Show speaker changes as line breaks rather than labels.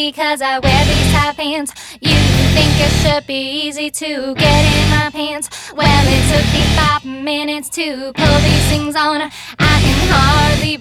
because I wear these tight pants. You think it should be easy to get in my pants? Well, it took me 5 minutes to pull these things on. I can hardly